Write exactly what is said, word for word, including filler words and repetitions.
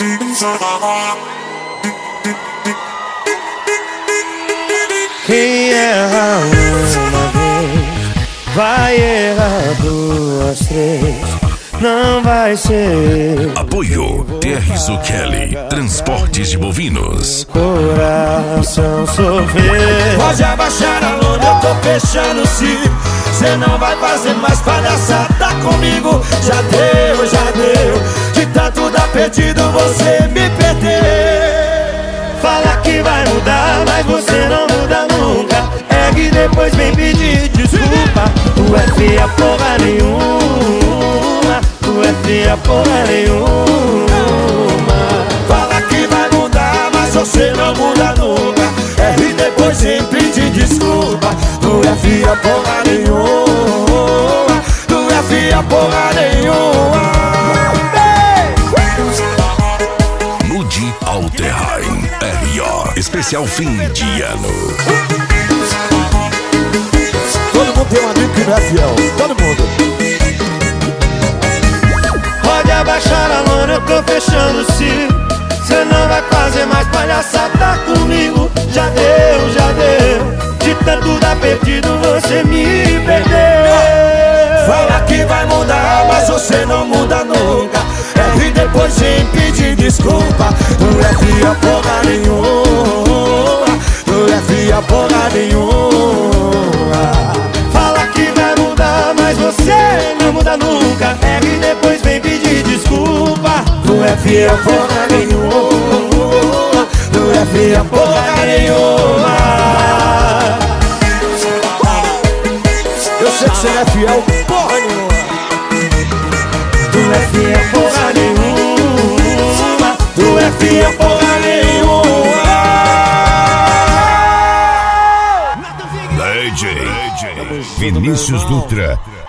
Quem erra uma vez vai errar duas, três. Não vai ser. Apoio T R Zucchelli, transportes de bovinos. Coração sofrer. Pode abaixar a lona, eu tô fechando se cê não vai fazer mais palhaçada comigo. Já deu, já deu. De tanto dar perdido você me perdeu. Fala que vai mudar, mas você não muda nunca. É que depois vem pedir desculpa. Tu é feia porra nenhuma. Tu é feia porra nenhuma. Fala que vai mudar, mas você não muda nunca. É e depois vem pedir desculpa. Tu é feia porra nenhuma. Tu é feia porra nenhuma. Mude Alterheim R O, especial fim de ano. Todo mundo tem um amigo que não é fiel. Todo mundo. Pode abaixar a lona, eu tô fechando o ciclo. Cê não vai fazer mais palhaçada comigo. Já deu, já deu. De tanto dar perdido você me perdeu. Fala que vai mudar, mas você não muda nunca. É e depois vem pedir desculpa. Tu é fia porra nenhuma. Tu é fia porra nenhuma. Fala que vai mudar, mas você não muda nunca. É e depois vem pedir desculpa. Tu é fia porra nenhuma. Tu é fia porra nenhuma. Eu sei que você é fiel porra nenhuma. Tu é feia porra nenhuma. Tu é fia porra nenhuma. D J Vinícius Dutra.